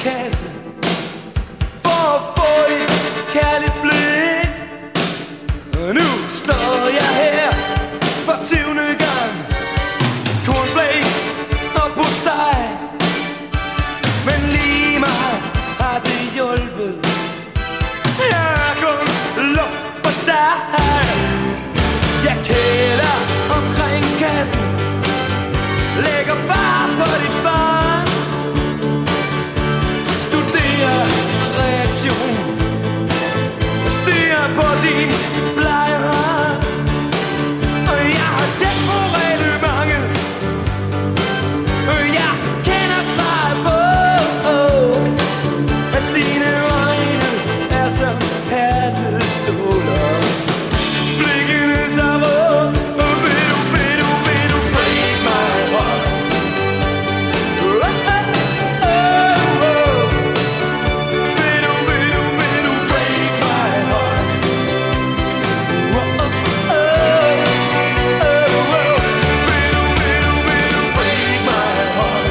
kasse for at få et kærligt blik. Og nu står jeg her for 20. gang. Cornflakes og postej, men lige mig har det hjulpet. Jeg er kun luft for dig. Jeg kæler omkring kassen, lægger bare på dit barn, studerer reaktion, stirrer på din blege hånd. Og jeg har tæt på reglementet, og jeg kender svaret på, at dine øjne er som hærdede ståler. Blikkene så rød, og vil du break my heart? Vil du break my heart? Vil du break my heart?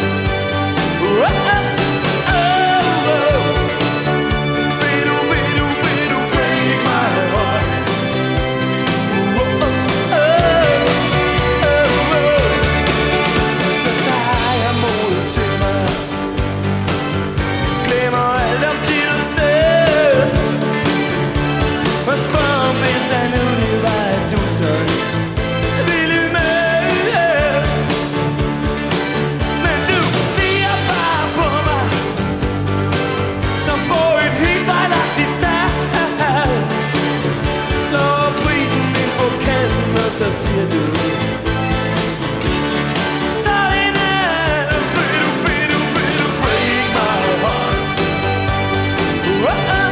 Så tager jeg modet til mig, glemmer alt om tid og sted, og spørger om hvis jeg nu det var, at du sådan ville med. Men du stiger bare på mig, som på et helt fejlagtigt tal. Slår prisen ind på kassen, og så siger du: tag det ned. Vil du break my heart? Vil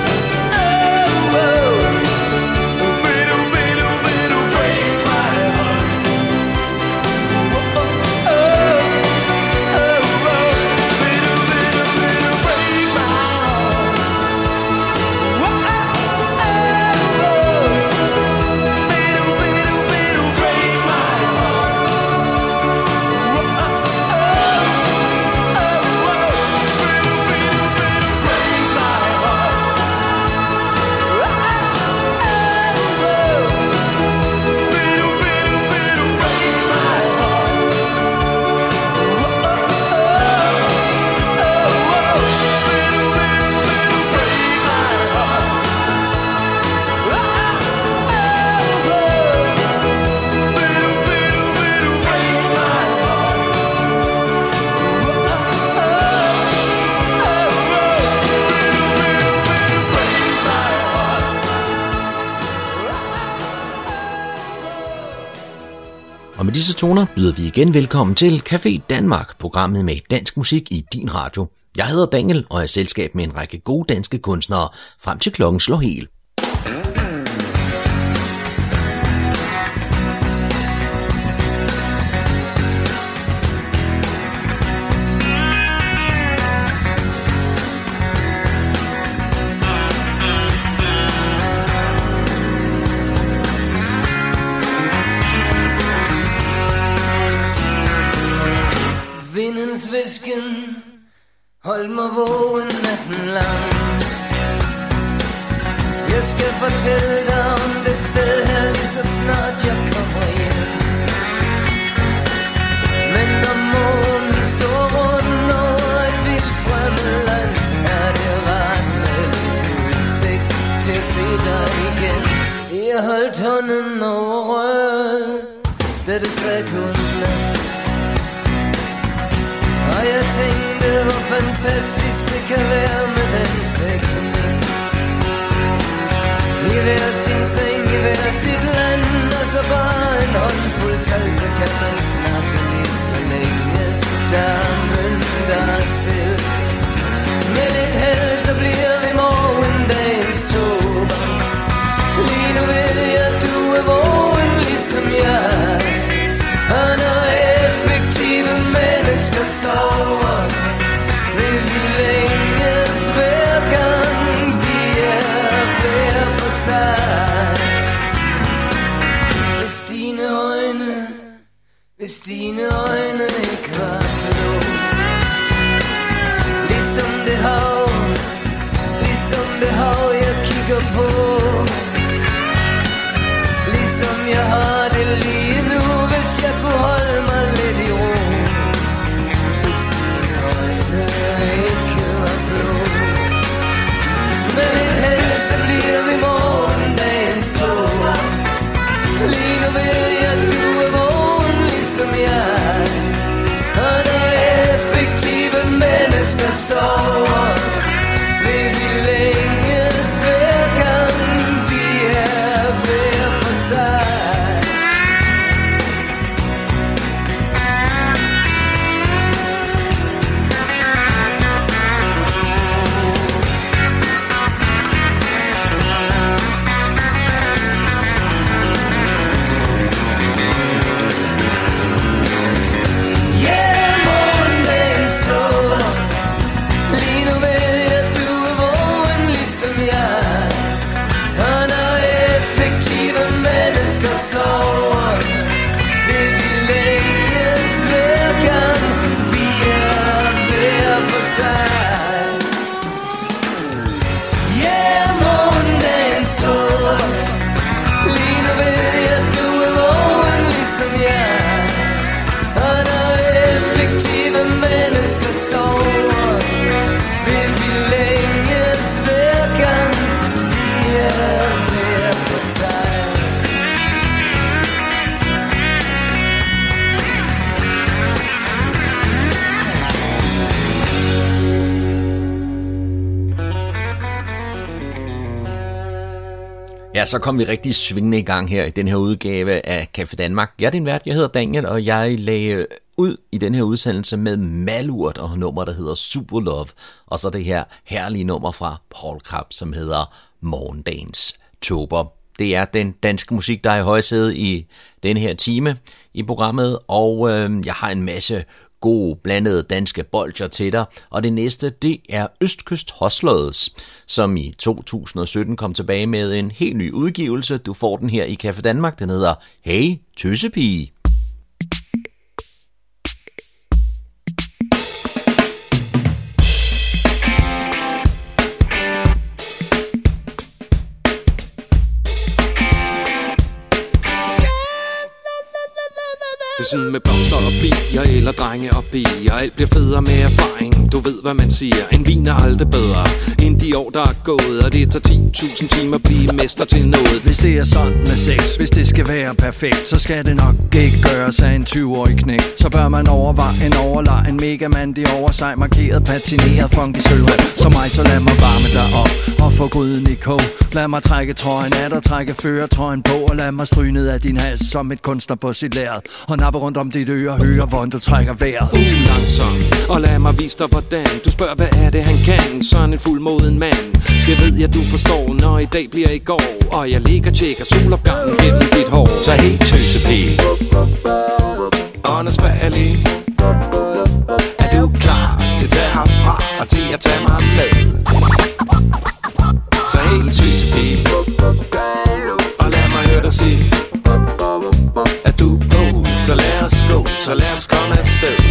du break my heart? Vil du break my heart? Og med disse toner byder vi igen velkommen til Café Danmark, programmet med dansk musik i din radio. Jeg hedder Daniel og er i selskab med en række gode danske kunstnere frem til klokken slår hel. Vindens hvisken, hold mig vågen natten lang. Jeg skal fortælle dig om det sted her lige så snart jeg kommer hjem. Men når månen står rundt over et vildt fremmed land, er det rart med lidt udsigt til at se dig igen. Jeg holdt hånden over røret, da du sagde godnat. Og jeg tænkte, hvor fantastisk det kan være med den teknik. I hver sin seng, i hver sit land, og så bare en håndfuld tal, så kan man snakke lige så længe, der er mønter til. Med lidt held, så bliver vi morgendagens tober. Lige nu ved jeg, du er vågen ligesom jeg. Og når effektive mennesker sover, vil vi længes hver gang vi er hver for sig. Hvis dine øjne ikke var blå, ligesom det Ja, så kom vi rigtig svingende i gang her i den her udgave af Café Danmark. Jeg er din vært, jeg hedder Daniel, og jeg lagde ud i den her udsendelse med Malurt og nummer, der hedder Super Love. Og så det her herlige nummer fra Paul Krab, som hedder Morgendagens Tober. Det er den danske musik, der er i højsædet i den her time i programmet, og jeg har en masse gode blandede danske bolcher til dig, og det næste, det er Østkyst Hustlers, som i 2017 kom tilbage med en helt ny udgivelse. Du får den her i Café Danmark, den hedder Hey Tøssepige. Det er sådan med blomster og bier eller drenge og piger. Alt bliver federe med erfaring, du ved hvad man siger. En vin er aldrig bedre end de år der er gået, og det tager 10.000 timer at blive mester til noget. Hvis det er sådan med sex, hvis det skal være perfekt, så skal det nok ikke gøres af en 20-årig knæk. Så bør man overveje en overlegen megamandig over sig, markeret, patineret, funky sølvrem. Som mig, så lad mig varme dig op og få gryden i kog. Lad mig trække trøjen af dig, trække førertrøjen på, og lad mig stryge ned af din hals som et kunstner på sit lærred. Og nappe rundt om dit øre, høre hvordan du trækker vejret. Langsomt, og lad mig vise dig hvordan. Du spørger hvad er det han kan, sådan en fuldmoden mand. Det ved jeg du forstår, når i dag bliver i går. Og jeg ligger og tjekker solopgangen gennem dit hår. Så helt tøssepige, åndesbærlig, er du klar til at tage herfra og til at tage mig med? Så helt tøssepige, og lad mig høre dig sige, at du er på, så lad os gå, så lad os komme afsted.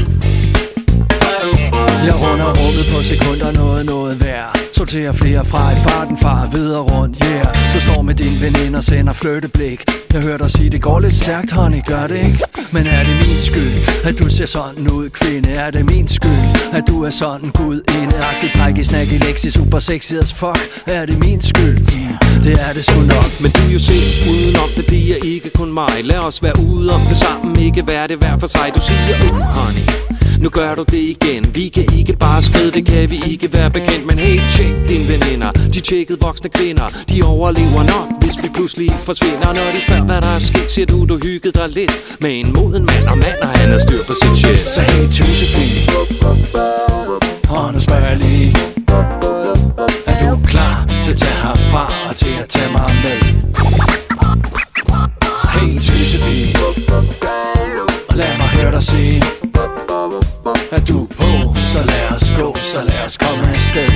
Jeg runder rummet på sekunder, noget værd. Sorterer flere fra i farten, far videre rundt, yeah. Du står med din veninde og sender flytteblik. Jeg hørte dig sige, det går lidt stærkt, honey, gør det ikke? Men er det min skyld, at du ser sådan ud, kvinde? Er det min skyld, at du er sådan gud-indeagtig, prækig, snacky, lexi, super sexy as fuck? Er det min skyld? Det er det sgu nok. Men du er jo selv udenom det, det er ikke kun mig. Lad os være ude om det sammen, ikke være det hver for sig. Du siger, honey, nu gør du det igen. Vi kan ikke bare skride, det kan vi ikke være bekendt. Men hey, tjek dine veninder, de tjekkede voksne kvinder. De overlever nok, hvis vi pludselig forsvinder. Når de spørger, hvad der er sket, siger du hyggede dig lidt med en moden mand, og han har styr på sit shit. Så hey tøssepige, åndesbærlig, er du klar til at tage herfra og til at tage mig med? Så hey tøssepige, og lad mig høre dig sige, at du er på, så lad os gå, så lad os komme afsted.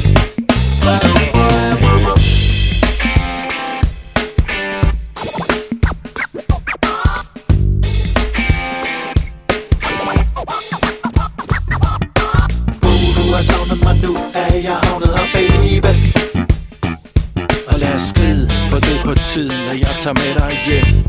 Du har savnet mig, nu er jeg havnet her, baby. Og lad os skride, for det er på tiden, at jeg tager med dig hjem.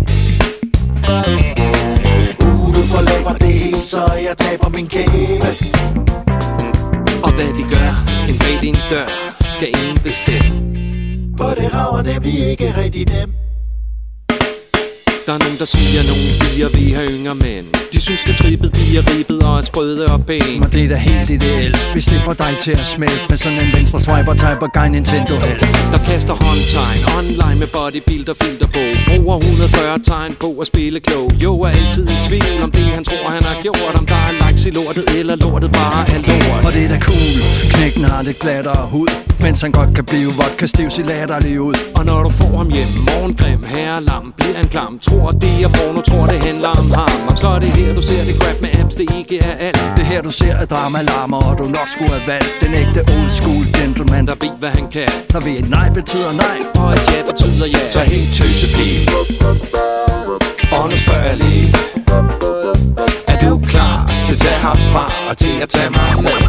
Du forlaber det hele, så jeg taber min kæbe. Og hvad vi gør, en bag din dør, skal ingen bestemme. For det rager nemlig ikke rigtig nemt. Der er nogen, der siger, nogle piger vil have yngre mænd. De synes, det trippet, de er ribbet og er sprøde og pæne. Og det er da helt ideelt, hvis det får dig til at smelte med sådan en venstre swiper type og guy Nintendo-helt. Der kaster håndtegn online med bodybuilder filter på. Bruger 140 tegn på at spille klog. Jo er altid i tvivl om det, han tror, han har gjort. Om der er likes i lortet, eller lortet bare er lort. Og det er da cool, knækken har det glattere hud, mens han godt kan blive vodka stiv, se latterlig ud. Og når du får ham hjem, morgengrim, herrelam, bliver en klam. Tror det er porno, tror det handler om ham. Og så er det her du ser det crap med abs, det ikke er alt. Det her du ser er drama-larmer, og du nok skulle have valgt den ægte old school gentleman, der ved hvad han kan. Der ved et nej betyder nej, og et ja betyder ja. Så helt tøssepige, åndesbærlig, er du klar til at tage herfra og til at tage mig med?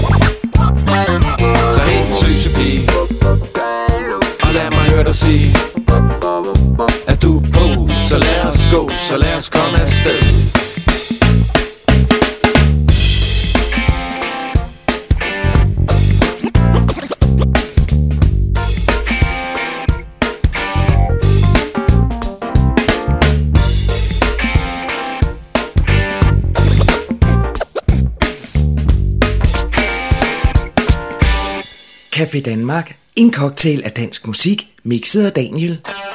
Så helt tøssepige, og lad mig høre dig sige, at du er på, så lad os gå, så lad os komme afsted. Café Danmark, en cocktail af dansk musik, mixet af Daniel.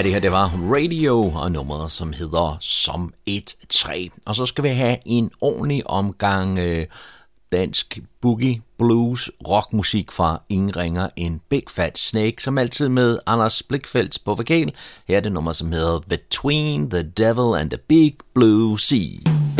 Ja, det her det var Radio og nummeret, som hedder Som et træ. Og så skal vi have en ordentlig omgang dansk boogie, blues, rockmusik fra ingen ringer end Big Fat Snake, som altid med Anders Blichfeldt på vokal. Her er det nummer, som hedder Between the Devil and the Big Blue Sea.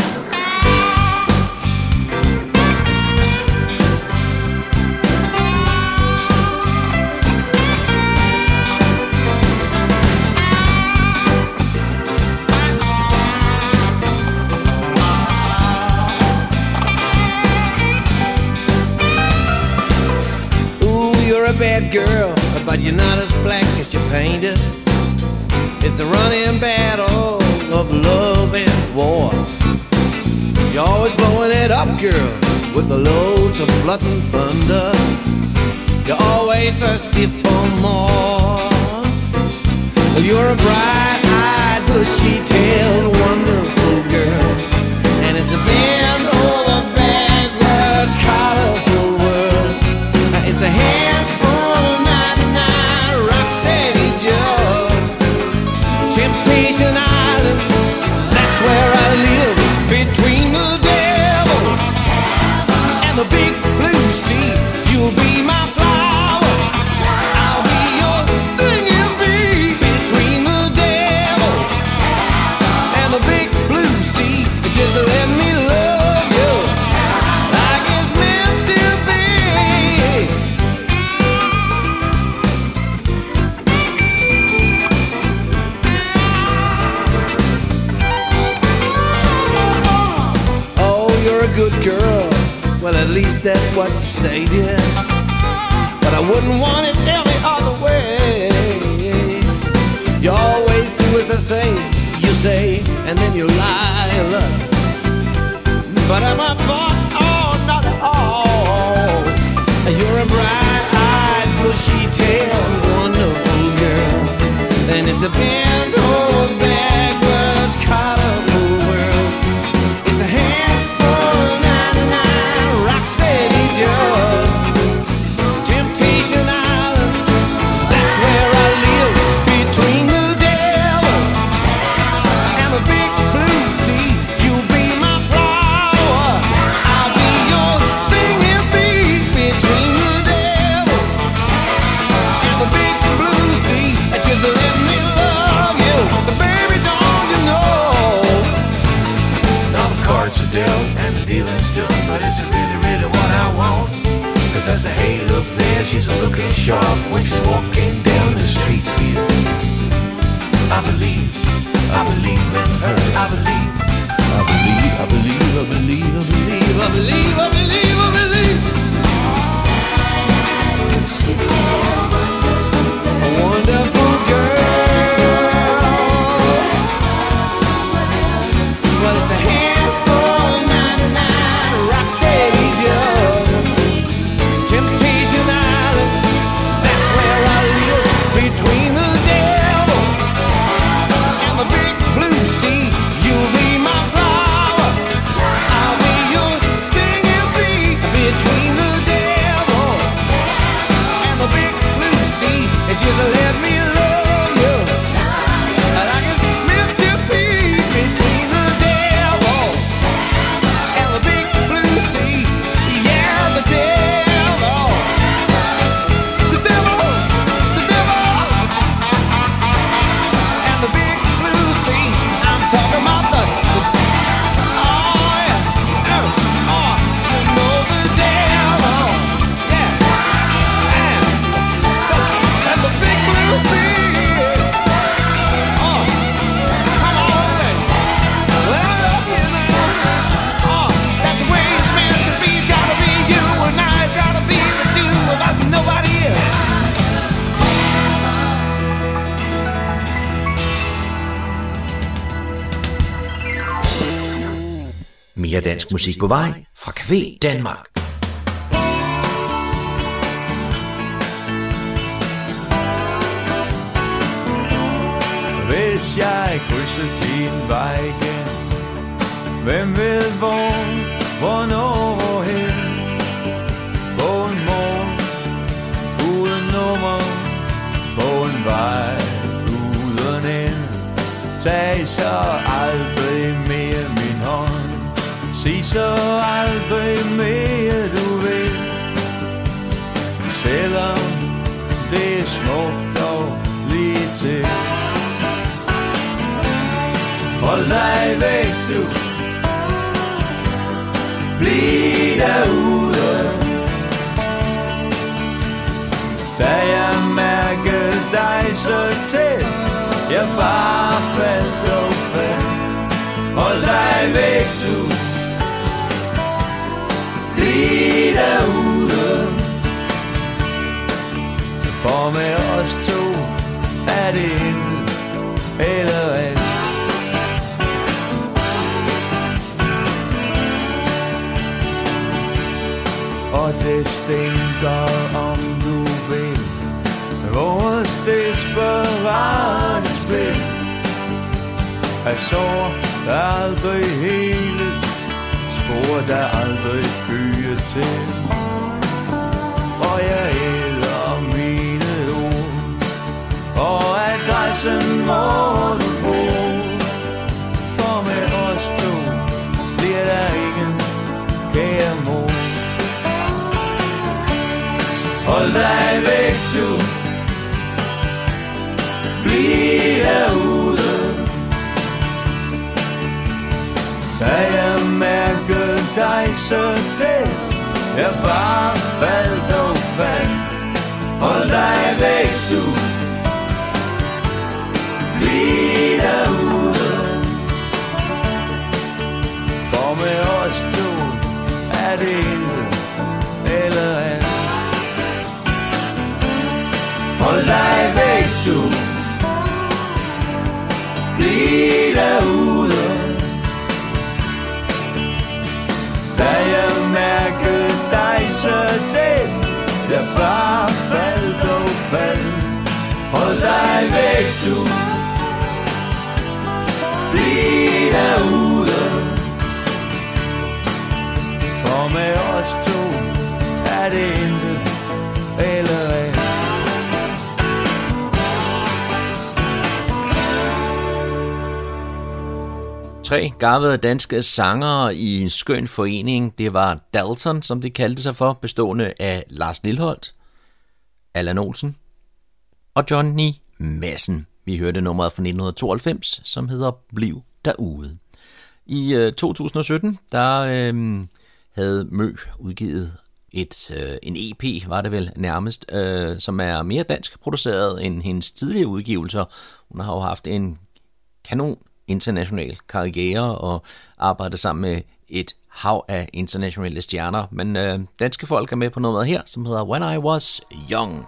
Bad girl, but you're not as black as you're painted. It's a running battle of love and war. You're always blowing it up, girl, with the loads of blood and thunder. You're always thirsty for more. You're a bright-eyed, bushy-tailed, wonderful girl, and it's a bend over backwards, colorful world. It's a handful. Temptation Island, that's where I live. Between the devil and the big blue sea. You'll be my flower, I'll be your stinging bee. Between the devil and the big blue sea, just let me love you like it's meant to be. Good girl, well at least that's what you say, dear. But I wouldn't want it any other way. You always do as I say, you say, and then you lie a lot. But am I far? Oh, not at all. You're a bright-eyed, bushy-tailed, wonderful girl. And it's a bend old backwards, colorful world. It's a handful. Temptation Island, that's where I live. Between the devil and the big blue sea. You'll be my flower, I'll be your stinging bee. Between the devil and the big blue sea, just let me love you, the baby, don't you know? Now the cards are dealt and the dealing's done, but is it really, really what I want? Cause there's the hey look there, she's looking sharp when she's walking down the street. I believe in her. I believe. She's a wonderful girl. Well, it's a handful, 99 rock steady Joe. Temptation Island, that's where I live. Between the devil and the big blue sea. You'll be my flower, I'll be your stinging bee. Between the devil and the big blue sea, and just let me love you like it's meant to be. Between the devil and the big blue sea, yeah, the devil. Talking about the oh yeah, you know the devil, yeah, and the big blue sea. Oh, come on, baby, let me love you now. Oh, that's the way it's meant to be. It's gotta be you and I. It's gotta be the two of us, nobody else. Mere dansk musik på vej fra Café Danmark. Hvis jeg krydser din vej igen, hvem ved hvornår, hvorhen? På en morgen uden nummer, på en vej uden så aldrig mere min hånd. Sig så aldrig mere du vil. Selvom det er smukt og lige til. Hold dig væk du. Bliv derude. Da jeg mærkede dig så tæt, jeg bare faldt og faldt. Hold dig væk du. Bliv derude. For med os to er det intet eller alt. Og det stinker om du vil. Vores desperate spil er sår, der aldrig heles. Spor, der aldrig fyrer til. Og jeg æder mine ord. Og adressen hvor du bor. For med os to bliver der ingen kære mor. Hold dig væk du. Bliv derude. Da jeg mærkede dig så tæt, jeg bare faldt og faldt. Hold dig væk du. Bliv derude. For med os to er det intet eller andet. Hold dig væk du. Bliv derude. Da jeg mærkede dig så tæt, jeg bare faldt og faldt. Hold dig væk du. Bliv derude. For med os to er det intet eller andet. Tre garvede danske sangere i en skøn forening. Det var Dalton, som de kaldte sig for, bestående af Lars Lilholt, Allan Olsen og Johnny Madsen. Vi hørte nummeret fra 1992, som hedder Bliv derude. I 2017, der havde Mø udgivet en EP, var det vel nærmest, som er mere dansk produceret end hendes tidligere udgivelser. Hun har jo haft en kanon international karriere og arbejdet sammen med et hav af internationale stjerner. Men danske folk er med på noget her, som hedder When I Was Young.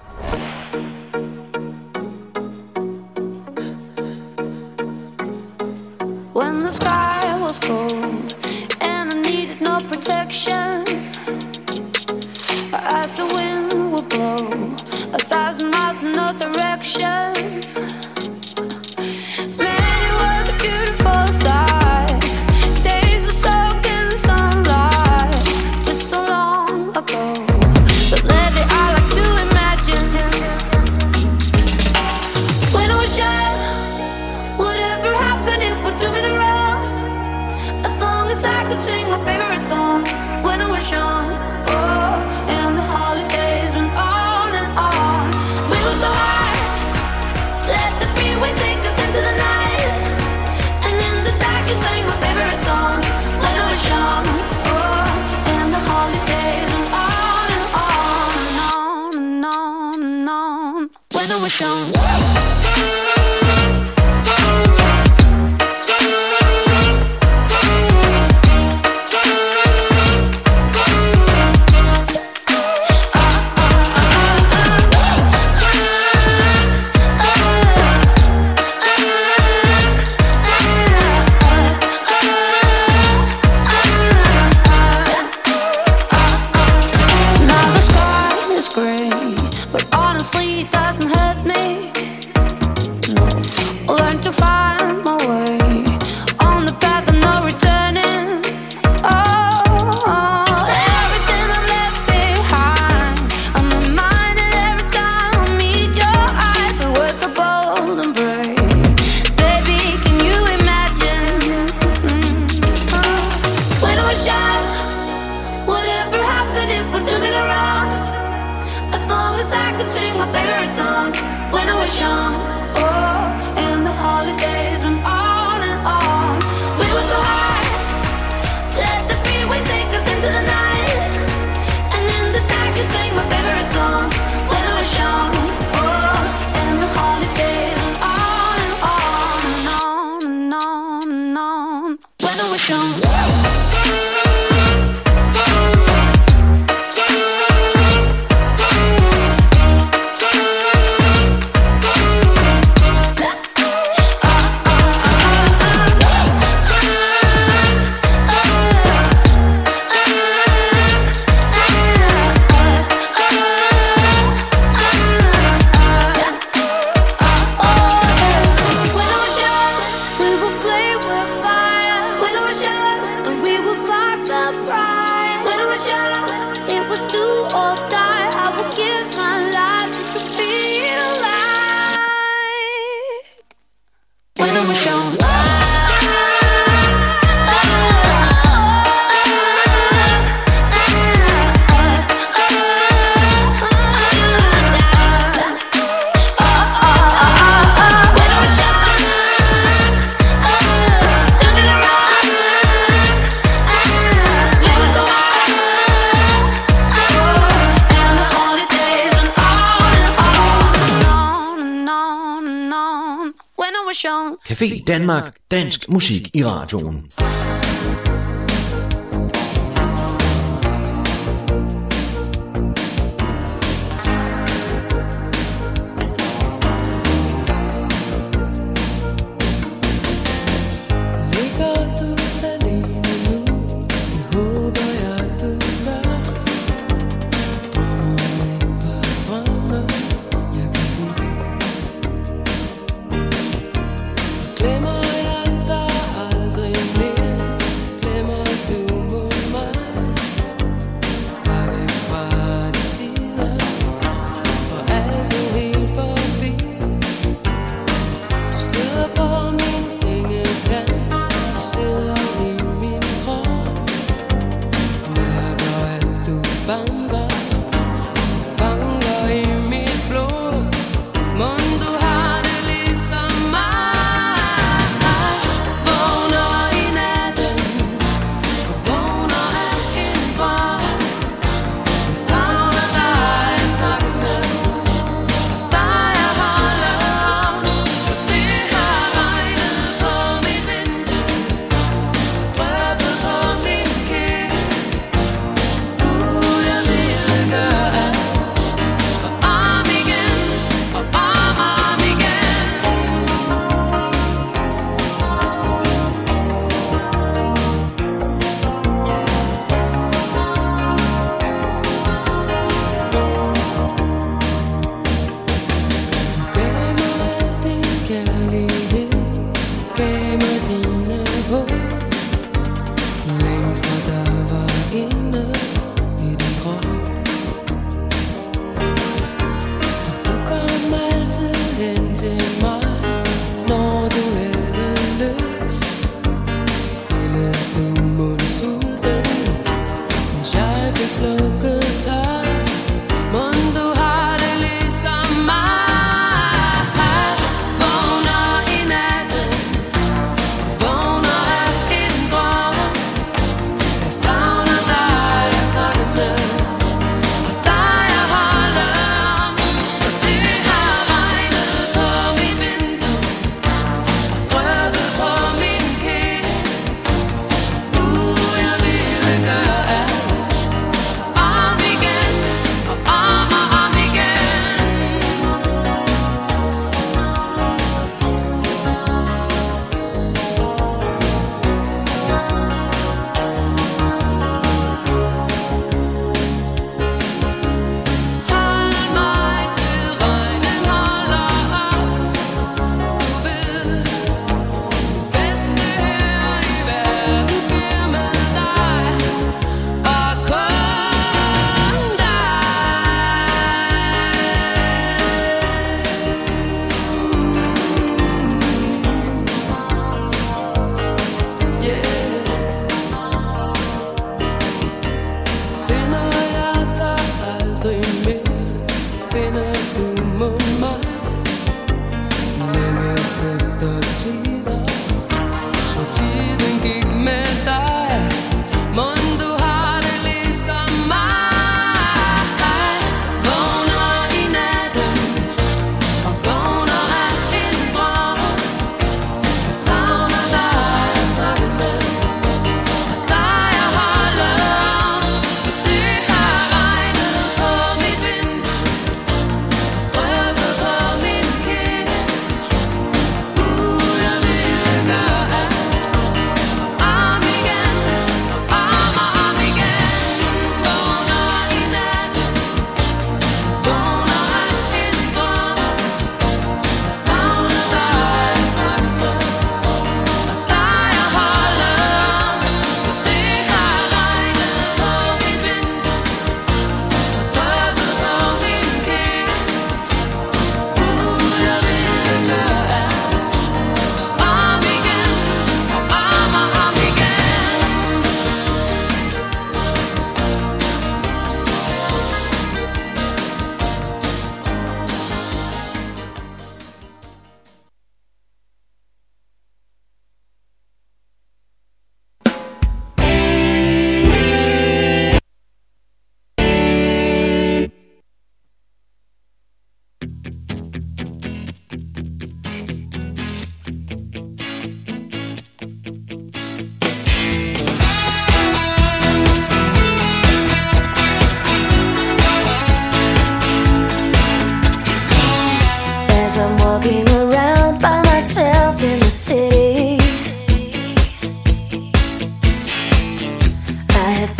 When the sky was cold and I needed no protection, as the wind would blow 1,000 miles in no direction. Days were soaked in the sunlight, just so long ago. But lately I like to imagine when I was young, whatever happened it would do me no wrong. As long as I could sing my favorite song when I was young. Oh, and the holidays went on and on. We were so high, let the freeway take us into the night. You sang my favorite song when I was young. Oh, and the holidays went on and on and on and on and on when I was young. when I was young. Oh, and the holidays went on and on. We were so high, let the freeway take us into the night. And in the dark you sang my favorite song when I was young. Oh, and the holidays went on and on and on and on and on when I was young. Café Danmark, dansk musik i radioen. Glemmer jeg dig aldrig mere.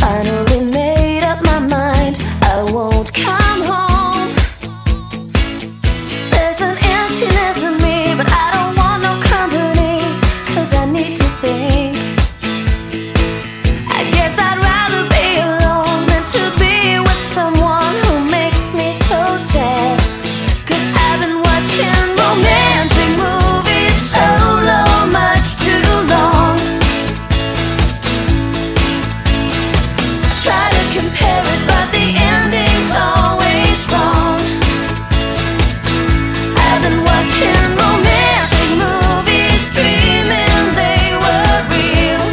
finally made up my mind. I won't come home. There's an emptiness in me, but I don't want no company, 'cause I need to think. I guess I'd rather be alone than to be with someone who makes me so sad. 'Cause I've been watching romantic movies solo much too long. I try to compare it, but the ending's always wrong. I've been watching romantic movies, dreaming they were real.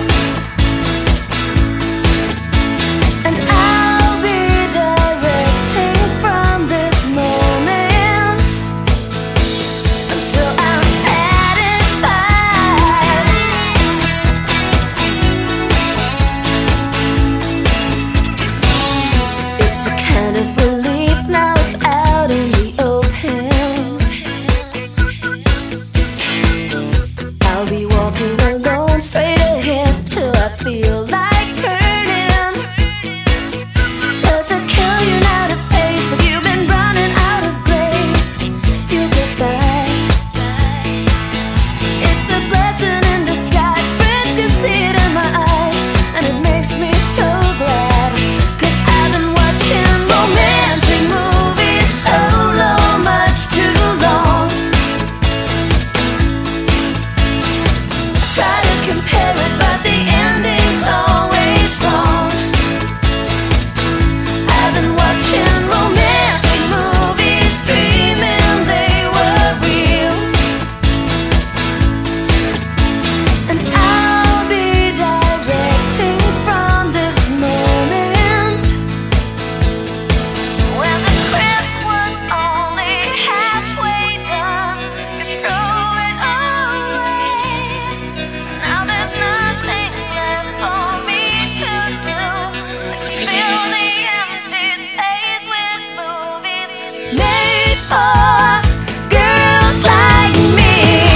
And I'll be directing from this moment until I'm satisfied. It's a kind of relief, now it's out in the open. I'll be walking alone straight ahead till I feel like turning. Does it kill you now to face that you've been running out of grace? You'll get by. It's a blessing in disguise. Friends can see it in my eyes, and it makes me so glad. 'Cause I've been watching romantic movies solo much too long. I try to compare it, but the ending's always wrong. I've been watching romantic movies, dreaming they were real. And I'll be directing from this moment. When the script was only halfway done, you throw it away. Now there's nothing left for me to do but to fill the empty space with movies made for girls like me.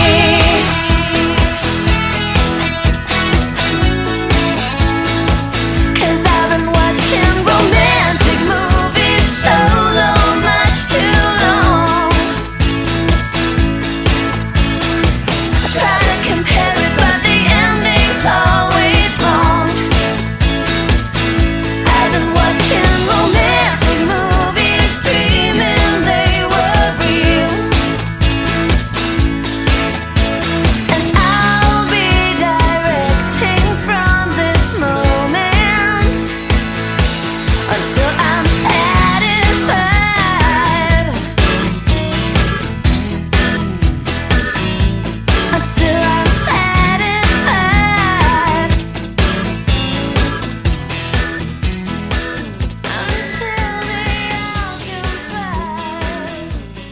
'Cause I've been watching romantic movies solo much too long. I try to compare it, but the ending's always wrong. I've been watching romantic movies, dreaming they were real. And I'll be directing from this moment until I'm satisfied. Until I'm satisfied. Until the organs rise.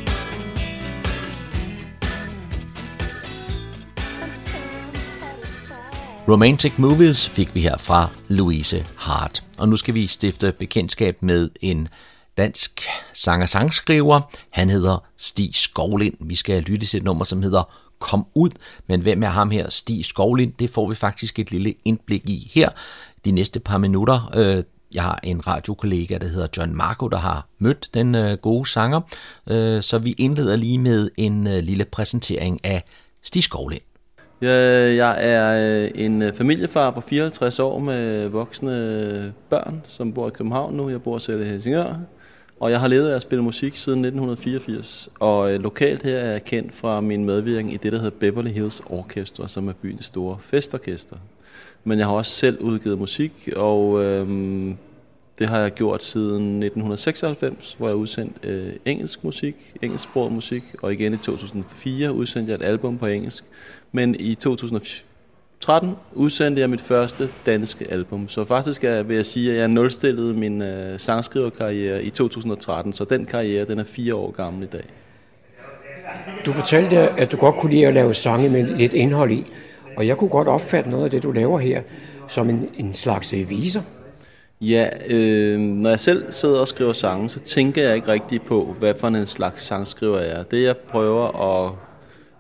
Until I'm satisfied. Romantic Movies fik vi her fra Louise Hart. Og nu skal vi stifte bekendtskab med en dansk sanger-sangskriver. Han hedder Stig Skovlind. Vi skal lytte til et nummer, som hedder Kom ud. Men hvem er ham her, Stig Skovlind? Det får vi faktisk et lille indblik i her de næste par minutter. Jeg har en radiokollega, der hedder John Marco, der har mødt den gode sanger. Så vi indleder lige med en lille præsentering af Stig Skovlind. Jeg er en familiefar på 54 år med voksne børn, som bor i København nu. Jeg bor selv i Helsingør, og jeg har levet af at spille musik siden 1984. Og lokalt her er jeg kendt fra min medvirkning i det, der hedder Beverly Hills Orchestra, som er byens store festorkester. Men jeg har også selv udgivet musik, og det har jeg gjort siden 1996, hvor jeg udsendte engelsk musik, engelsksproget musik, og igen i 2004 udsendte jeg et album på engelsk. Men i 2013 udsendte jeg mit første danske album, så faktisk vil jeg sige, at jeg nulstillede min sangskriverkarriere i 2013, så den karriere den er 4 år gammel i dag. Du fortalte, at du godt kunne lide at lave sange med lidt indhold i, og jeg kunne godt opfatte noget af det, du laver her, som en slags viser. Ja, når jeg selv sidder og skriver sange, så tænker jeg ikke rigtig på, hvad for en slags sangskriver jeg er. Det jeg prøver at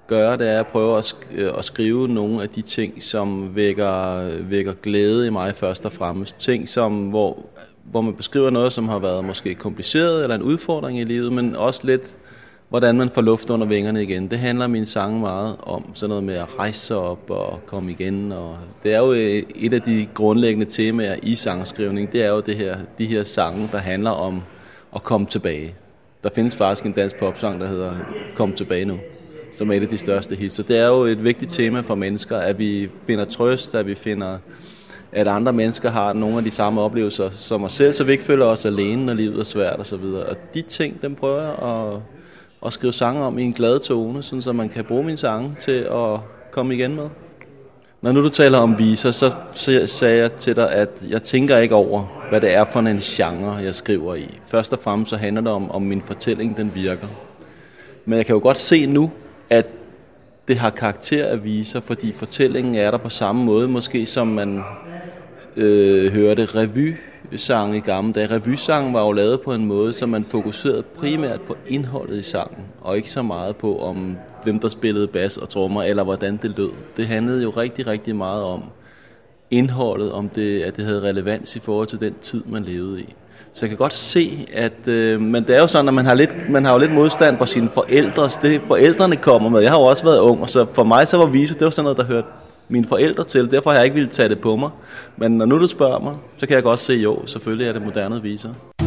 gøre, det er at prøve at skrive nogle af de ting, som vækker glæde i mig først og fremmest. Ting, hvor man beskriver noget, som har været måske kompliceret eller en udfordring i livet, men også lidt, hvordan man får luft under vingerne igen. Det handler mine sange meget om. Sådan noget med at rejse sig op og komme igen. Og det er jo et af de grundlæggende temaer i sangskrivning. Det er jo de her sange, der handler om at komme tilbage. Der findes faktisk en dansk popsang, der hedder Kom tilbage nu, som er et af de største hits. Så det er jo et vigtigt tema for mennesker, at vi finder trøst, at andre mennesker har nogle af de samme oplevelser som os selv, så vi ikke føler os alene, når livet er svært og så videre. Og de ting, dem prøver jeg at skrive sange om i en glad tone, så man kan bruge mine sange til at komme igen med. Når nu du taler om viser, så sagde jeg til dig, at jeg tænker ikke over, hvad det er for en genre, jeg skriver i. Først og fremmest så handler det om min fortælling, den virker. Men jeg kan jo godt se nu, at det har karakter af viser, fordi fortællingen er der på samme måde, måske som man hørte revy-sange i gamle dage. Revy-sangen var jo lavet på en måde, så man fokuserede primært på indholdet i sangen, og ikke så meget på, om hvem der spillede bas og trommer, eller hvordan det lød. Det handlede jo rigtig, rigtig meget om indholdet, om at det havde relevans i forhold til den tid, man levede i. Så jeg kan godt se, at men det er jo sådan, at man har jo lidt modstand på sine forældres, det forældrene kommer med. Jeg har jo også været ung, og så for mig så var viser, det var sådan noget, der hørte mine forældre til. Derfor har jeg ikke ville tage det på mig. Men når nu du spørger mig, så kan jeg godt se, jo, selvfølgelig er det moderne viser.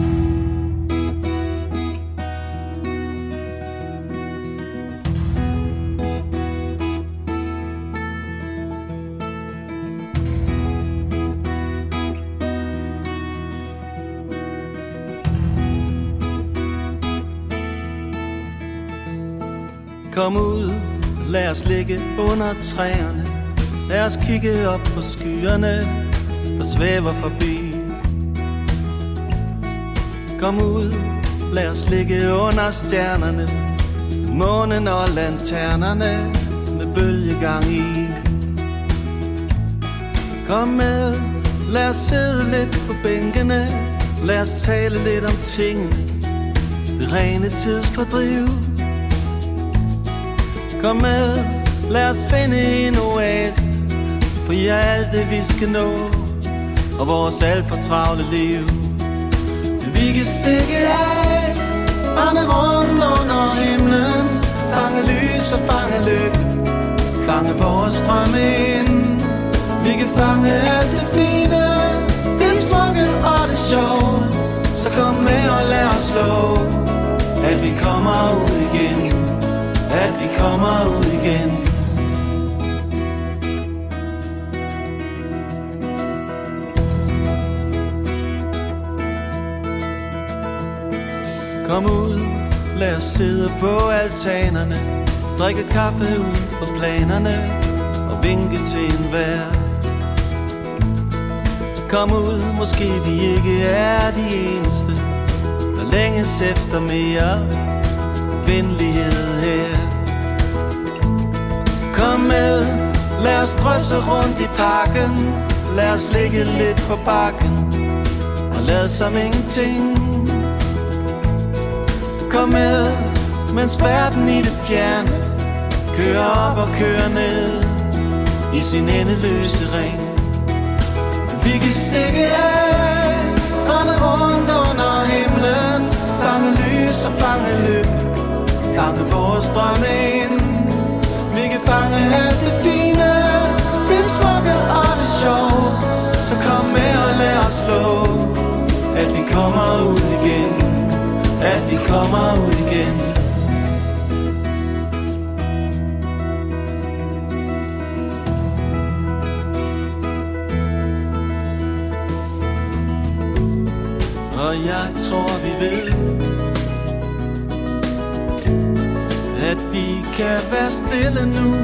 Kom ud, lad os ligge under træerne. Lad os kigge op på skyerne, der svæver forbi. Kom ud, lad os ligge under stjernerne, månen og lanternerne med bølgegang i. Kom med, lad os sidde lidt på bænkene, lad os tale lidt om tingene, det rene tidsfordriv. Kom med, lad os finde en oase, for I er alt det vi skal nå, og vores alt for travle liv. Vi kan stikke af, rende rundt under himlen, fange lys og fange lykke, fange vores drømme ind. Vi kan fange alt det fine, det smukke og det sjove. Så kom med og lad os love, at vi kommer ud igen, at vi kommer ud igen. Kom ud, lad os sidde på altanerne, drikke kaffe uden for planerne og vinke til enhver. Kom ud, måske vi ikke er de eneste, der længes efter mere venlighed her. Kom med, lad os drøsse rundt i parken, lad os ligge lidt på bakken og lad som ingenting. Kom med, mens verden i det fjerne kører op og kører ned i sin endeløse ring. Vi kan stikke af, rende rundt under himlen, fange lys og fange lykke, fange vores drømme ind. Vi kan fange alt det fine, det smukke og det sjove. Så kom med og lad os love, at vi kommer ud igen, at vi kommer ud igen. Og jeg tror vi ved, at vi kan være stille nu,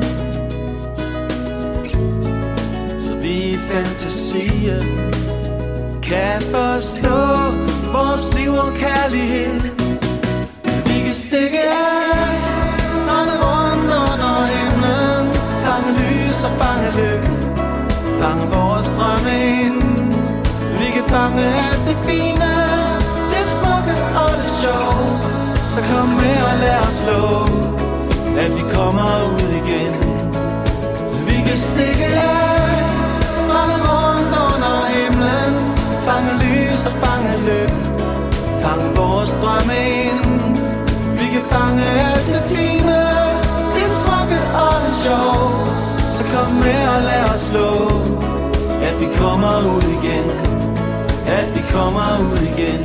så vi i fantasien kan forstå vores liv og kærlighed. Vi kan stikke af, rende rundt under himlen, fange lys og fange lykke, fange vores drømme ind. Vi kan fange alt det fine, det smukke og det sjove. Så kom med og lad os love, at vi kommer ud igen. Vi kan stikke af, rende rundt under himlen, fange lys og fange lykke, fange vores drømme ind. Vi kan fange alt det fine, det smukke og det sjove. Så kom med og lad os love, at vi kommer ud igen, at vi kommer ud igen.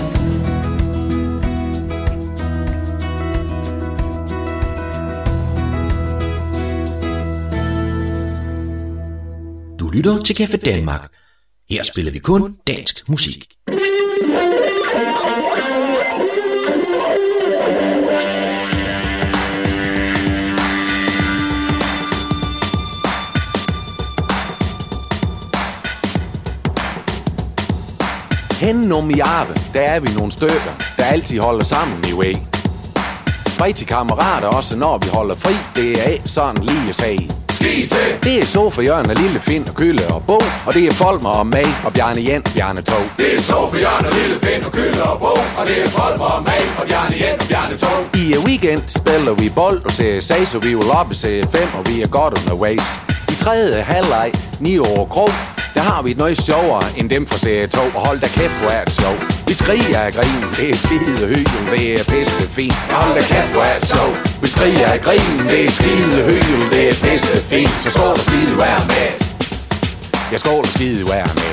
Du lytter til Café Danmark. Her spiller vi kun dansk musik. Henne om i Arve, der er vi nogle stykker, der altid holder sammen i way. Rigtig kammerater også når vi holder fri, det er ikke sådan lige sag. Det er Sofie, Jørgen og Lille Finn og Kølle og Bo, og det er Folmer og Mag og Bjarne Jens og Bjarne Tog. Det er Sofie, Jørgen og Lille Finn og Kølle og Bo, og det er Folmer og Mag og Bjarne Jens og Bjarne Tog. I weekend spiller vi bold og CSA, så vi vil op i C5, og vi er godt undervejs. I tredje halvleg, 9 år krog, der har vi et noget sjovere end dem fra serie 2. Og hold da kæft, hvor er det sjov. Vi skriger af grin, det er skide hyggen, det er pisse fint. Hold da kæft, hvor er det sjov. Vi skriger af grin, det er skide hyggen, det er pisse fint. Så skål og skide vær med. Jeg skål og skide vær med.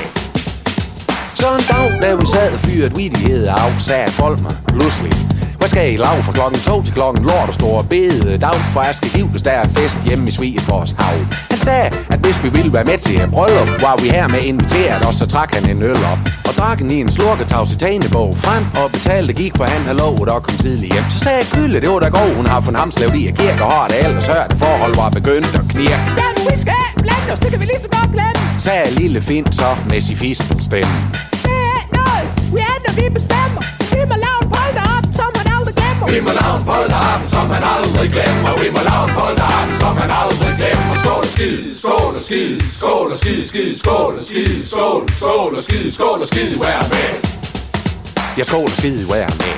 Så en dag, da vi sad og fyrede vittigheder af, sagde folk mig pludselig: hvad skal I lave fra klokken 2 til klokken lort og store bede dag, for jeg skal hives der er fest hjemme i Svigerfors havn. Han sagde, at hvis vi ville være med til et bryllup, var vi her med inviteret, og så trak han en øl op. Og drak den i en slurketavs i tegnebog frem, og betalte gik, for han havde lovet at komme tidligt hjem. Så sagde Kylle, det var da god, hun har fundet ham slævet i af kirke, og har det ellers hørt, det forhold var begyndt at knirke. Ja, nu vi skal blande os, det kan vi lige så godt blande, sagde Lille Finn så med sin fispelstemme. Det er noget, vi andre vi bestemmer. Vi må lave en polterabend, som han aldrig glemmer. Vi må lave en polterabend, som han aldrig glemmer. Vi må lave en polterabend, som han aldrig glemmer. Skål og skide, skål og skide, skål og skide, skide, skål og skide, skål, skål og skide, skål og skide, vær med. Jeg skål og skide vær med.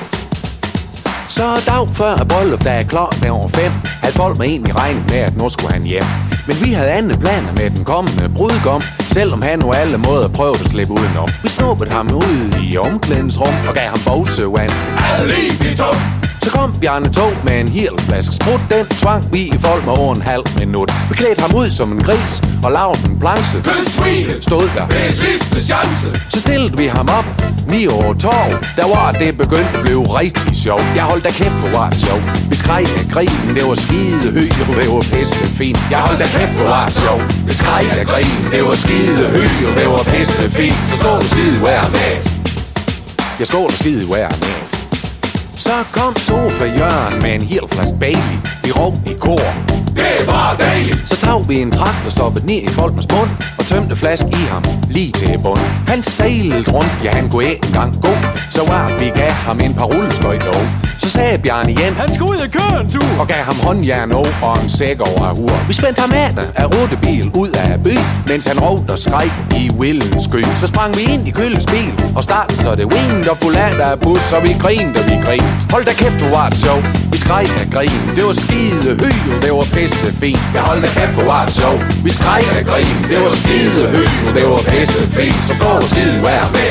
Så dag før bryllup, da klokken over 5, havde folk med egentlig regnet med, at nu skulle han hjem. Men vi havde andre planer med den kommende brudgom, selvom han på alle måder prøvede at slippe udenom. Vi snuppede ham ud i omklædningsrum og gav ham bogsevand. Alibi Tog. Så kom Bjarne Tog med en hel flaske sprut, den tvang vi i folk med over en halv minut. Vi klædte ham ud som en gris og lavede en planche. Stod der. Det er sidste chance. Så stillede vi ham op 9 år torv. Der var det begyndte at blive rigtig sjovt. Jeg holdt da kæft, hvor var det sjovt. Vi skreg af grinen, det var skide hyggeligt, det var pisse fint. Jeg holdt da kæft, hvor var det sjovt. Vi skreg af grinen, det var skide hyggeligt, det var pisse fint. Så skål og skide vær med. Jeg skål og skide vær med. Så kom Sofie Jørgen med en hel flaske Bailey. Vi råbte i kor: det er bare dejligt. Så tog vi en trakt og stoppede ned i folkens mund og tømte flaske i ham lige til bund. Han sejlede rundt, ja han kunne ikke engang gå. Så var vi gav ham en par rulleskøjt dog. Så sagde Bjarne Jens, han skulle ud og køre en tur, og gav ham håndjern og en sæk over hur. Vi spændte ham af rutebil ud af by, mens han råbte og skreg i vildens sky. Så sprang vi ind i Kølles bil og startede så det winged og fuldt af bus, og vi grinede og vi grinede. Hold da kæft, hvor var det sjov. Vi skreg af grin, det var skide hyggeligt, det var pisse fint. Jeg hold da kæft, hvor var det sjov. Vi skreg af grin, det var skide hyggeligt, det var pisse fint. Så skål og skide vær med.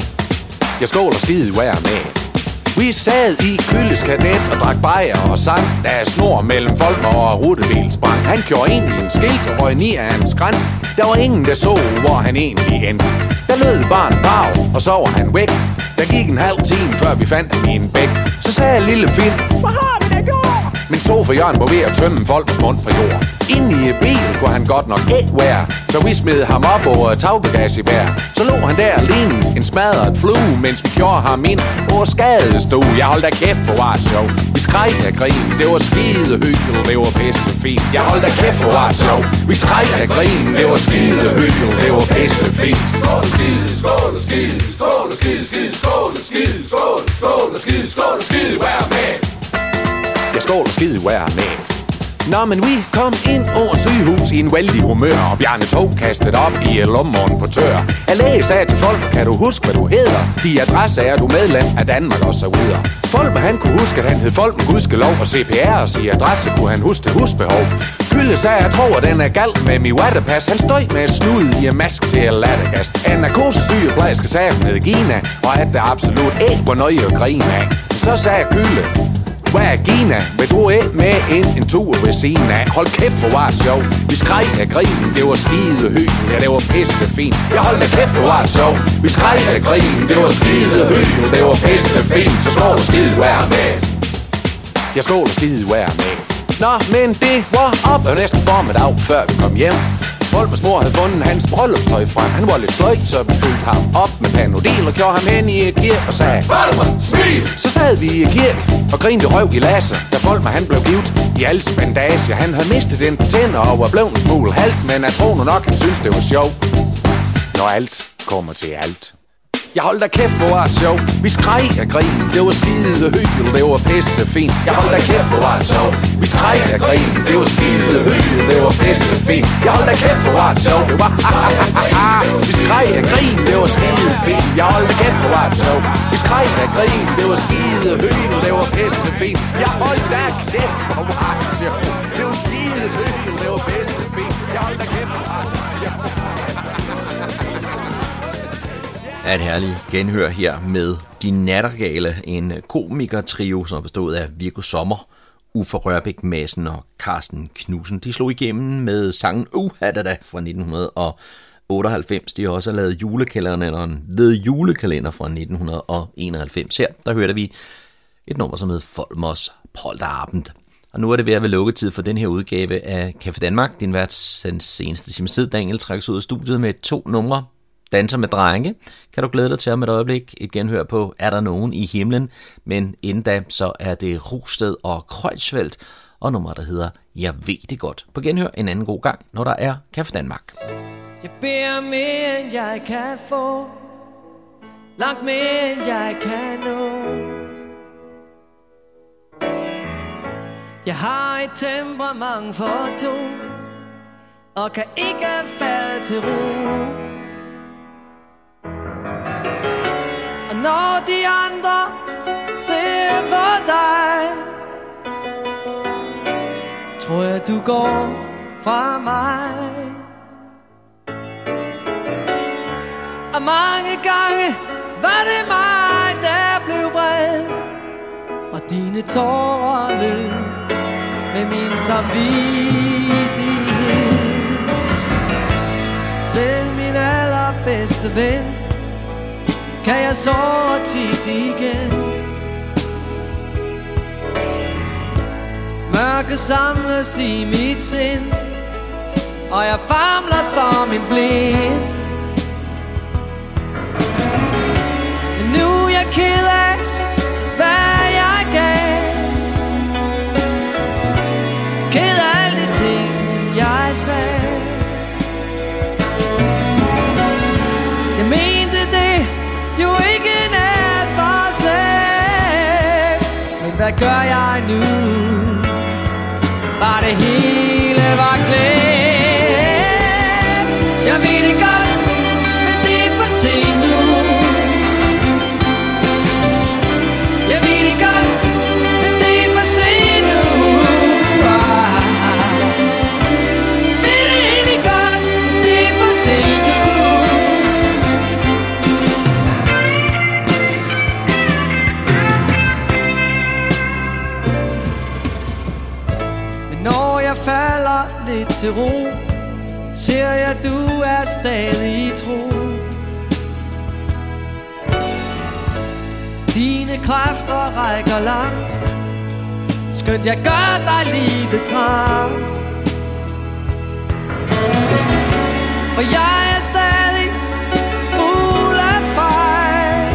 Jeg skål og skide vær med. Vi sad i Kølles kadet og drak bajer og sang, da snor mellem folk og rutebil sprang. Han gjorde egentlig en skilt og røg ned af en skrant. Der var ingen, der så, hvor han egentlig endte. Der lød bare en bag, og så var han væk. Der gik en halv time, før vi fandt ham i en bæk. Så sagde Lille Finn, hvad har vi da gjort? Men Sofie Jørgen var ved at tømme folkets mund fra jord. Inde i bilen kunne han godt nok ikke være, så vi smed ham op over tagbagage i bær. Så lå han der alene, en smadret flue, mens vi gjorde ham ind over skadestue. Jeg holdt da kæft, hvor var det sjov. Vi skreg af grin, det var skide hyggeligt, det var pisse fint. Jeg holdt da kæft, hvor var det sjov. Vi skreg af grin, det var skide hyggeligt, det var pisse fint. Skål og skide, skål og skide, skål og skide, skide, skål og skide, skål, skål og skide, skål og skide, vær med. Jeg skål og skide vær med. Nå, men vi kom ind over sygehus i en vældig humør, og Bjarne tog kastet op i lommeren på tør. Jeg læge sagde til folk, kan du huske, hvad du hedder? De adresse er du medlem af Danmark og så videre. Folme, han kunne huske, at han hed Folme, gudskelov, og CPR og sige adresse kunne han huske til husbehov. Fylde sagde, jeg tror, at den er galt med mi wattepas. Han støj med snude i en mask til at lattergas. En narkosesygeplejerske sagde, hun hed Gina, og at der absolut ikke var noget at grine af. Så sagde Kylle, hvad er Gina? Vil du ikke med ind en tur ved siden af? Hold kæft, for var sjov. Vi skreg af grinen, det var skide hyggen, ja, det var pisse fint. Jeg holdt da kæft, for var sjov. Vi skreg af grinen, det var skide hyggen, det var pisse fint. Så skål og skide hver med. Jeg skål og skide hver med. Nå, men det var op og næsten formiddag, før vi kom hjem. Folkens mor havde fundet hans bryllupstøj frem. Han var lidt sløj, så vi fyldte ham op med Panodil og gjorde ham hen i kirke og sagde Folmer, smil! Så sad vi i kirke og grinte røv i laser, da Folmer han blev givet i alles bandage. Han havde mistet den på tænder og var blevet en smule halt, men jeg tror nu nok, han synes det var sjov, når alt kommer til alt. Jeg holdt da kæft, hvor var det sjov. Vi skreg af grin, det var skide hyggeligt, det var pisse fint. Jeg holdt da kæft, hvor var det sjov. Vi skreg af grin, det var skide hyggeligt, det var pisse fint. Jeg holdt da kæft, hvor var det sjov. Det var vi skreg af grin, det var skide fint. Jeg holdt da kæft, hvor var det sjov. Vi skreg af grin, det var skide hyggeligt, det var pisse fint. Jeg holdt da kæft, hvor var det sjov. Det var skide hyggeligt, det var pisse fint. Jeg holdt da kæft, hvor var det sjov. Er et herligt genhør her med De Nattergale, en komikertrio, som bestod af Viggo Sommer, Uffe Rørbæk Madsen og Carsten Knudsen. De slog igennem med sangen Uhattada fra 1998. De har også lavet julekalenderen The Julekalender fra 1991. Her, der hørte vi et nummer, som hed Folmers Polterabend. Og nu er det ved at være lukketid for den her udgave af Café Danmark. Din vært seneste time tid, Daniel, trækkes ud af studiet med 2 numre. Danser med drenge, kan du glæde dig til om et øjeblik. Et genhør på Er der nogen i himlen? Men inden da, så er det Rosted og Kreutzfeldt og nummer, der hedder Jeg ved det godt. På genhør en anden god gang, når der er Café Danmark. Jeg beder mere, end jeg kan få, langt mere, end jeg kan nå. Jeg har et temperament for 2, og kan ikke falde til ro. Og når de andre ser på dig, tror jeg du går fra mig. Og mange gange var det mig, der blev vred, og dine tårer løb med min samvittighed. Selv min allerbedste ven kan jeg såre tit igen. Mørke samles i mit sind, og jeg famler som en blind. Men nu er jeg ked af, hvad jeg gav, ked af alle de ting, jeg sagde. Jeg mente det jo ikke er så slemt, men hvad gør jeg nu? Bare det hele var glemt. Jeg ved det godt, men det er for sent nu. Jeg ved det godt, men det er for sent nu. Ved det egentlig godt, det er for sent nu. Når jeg falder lidt til ro, ser jeg, du er stadig tro. Dine kræfter rækker langt, skønt jeg gør dig livet trangt. For jeg er stadig fuld af fejl,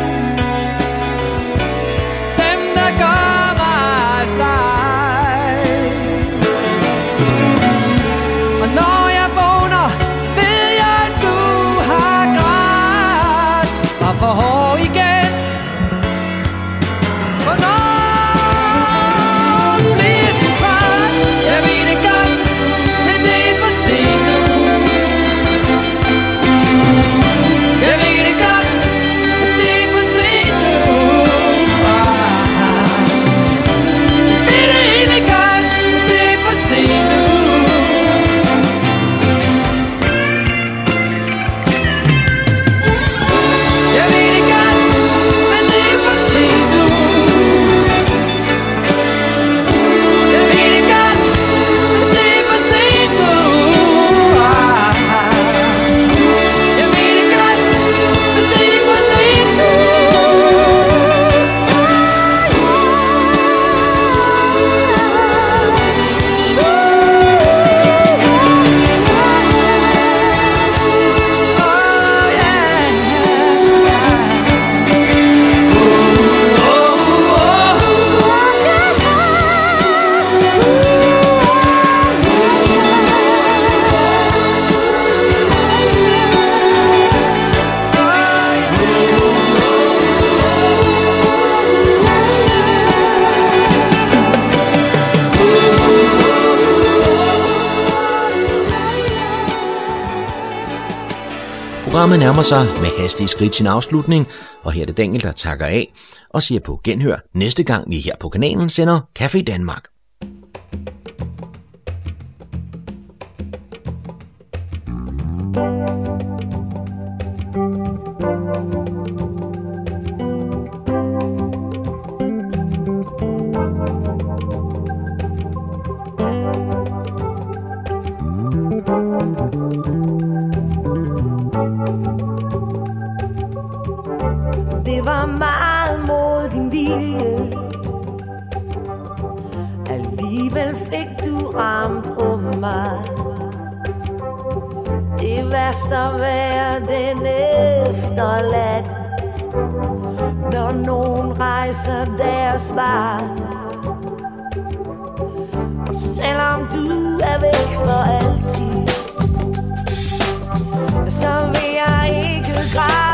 dem der gør mig stejl. Og når jeg vågner, ved jeg, at du har grædt, og for hård igen. Hvornår bliver du træt? Jeg ved det godt. Programmet nærmer sig med hastige skridt sin afslutning, og her er det Daniel, der takker af og siger på genhør næste gang vi her på kanalen sender Café Danmark. Det var meget mod din vilje. Alligevel fik du arm på mig. Det værste at være den efterladte, når nogen rejser deres vej. Og selvom du er væk for altid, så vil jeg ikke græde.